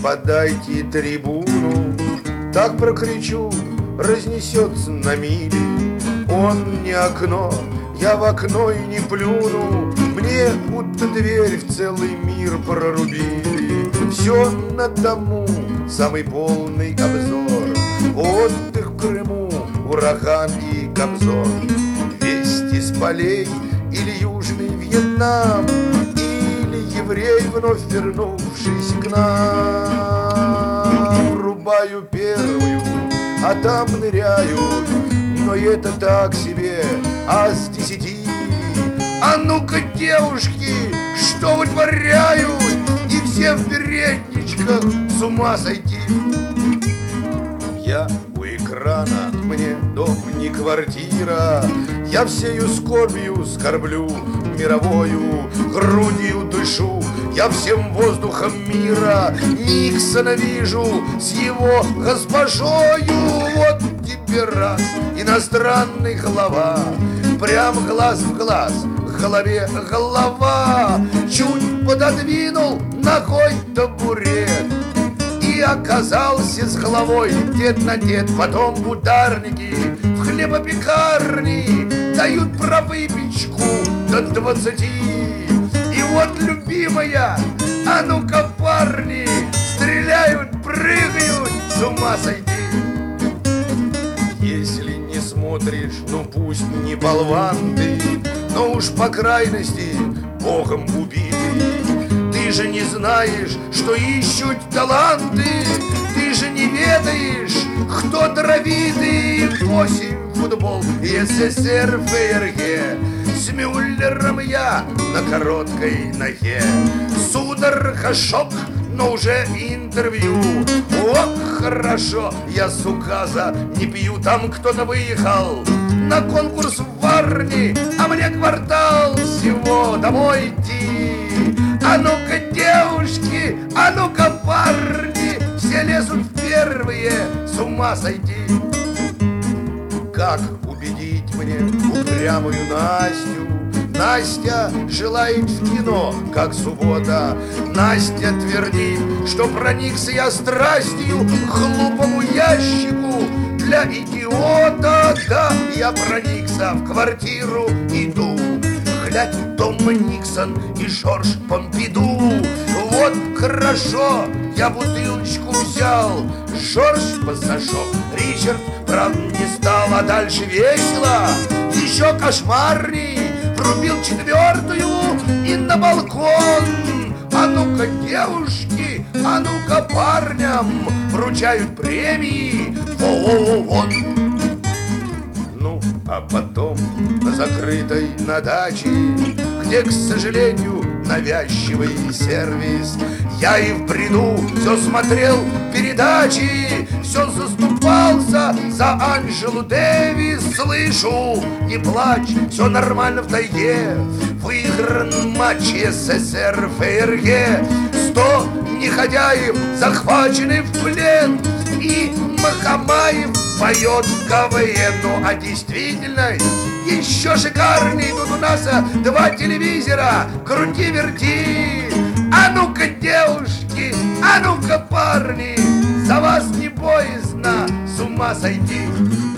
подайте трибуну. Так прокричу, разнесется на мили. Он не окно, я в окно и не плюну. Мне будто дверь в целый мир прорубили. Все на дому, самый полный обзор. Отдых в Крыму, ураган и Кобзон. Вести с полей или Южный Вьетнам, или еврей, вновь вернувшийся к нам. Врубаю первую, а там ныряют, но это так себе, а с 10. А ну-ка, девушки, что вытворяют? И все в передничках, с ума сойти. Я у экрана, мне дом не квартира. Я всею скорбью скорблю мировою, грудью дышу я всем воздухом мира. Никсона вижу с его госпожою. Вот тебе раз, иностранный глава, прям глаз в глаз, к голове голова. Чуть пододвинул ногой табурет и оказался с головой дед на дед. Потом ударники в хлебопекарни дают про выпечку до 20. И вот, любимая, а ну-ка, парни, стреляют, прыгают, с ума сойти. Если не смотришь, ну пусть не болван ты, но уж по крайности Богом убитый. Ты же не знаешь, что ищут таланты. Ты же не ведаешь, кто даровитый. 8 футбол и СССР ФРГ. С Мюллером я на короткой ноге. Судорога, шок, но уже интервью. Ох, хорошо, я с указа не пью. Там кто-то выехал на конкурс в Варне, а мне квартал всего домой идти. А ну-ка, девушки, а ну-ка, парни, все лезут в первые, с ума сойти. Как убедить мне упрямую Настю? Настя желает в кино, как суббота. Настя твердит, что проникся я страстью к глупому ящику для идиота. Да, я проникся, в квартиру иду. Глядь, Тома Никсон и Жорж Помпиду. Вот хорошо, я бутылочку взял. Жорж посошел, Ричард, правда, не стал. А дальше весело, еще кошмарней. Врубил 4-ю и на балкон. А ну-ка, девушки, а ну-ка, парням вручают премии. Вот. Ну, а потом на закрытой на даче, где, к сожалению, навязчивый сервис, я и в бреду все смотрел передачи, все заступался за Анжелу Дэвис. Слышу, не плачь, все нормально в тайге. Выигран матч СССР ФРГ. 100 негодяев захвачены в плен. И Махамаев поет в КВН. Ну а действительность еще шикарней. Тут у нас 2 телевизора. Крути-верти. А ну-ка, девушки, а ну-ка, парни, за вас не боязно с ума сойти.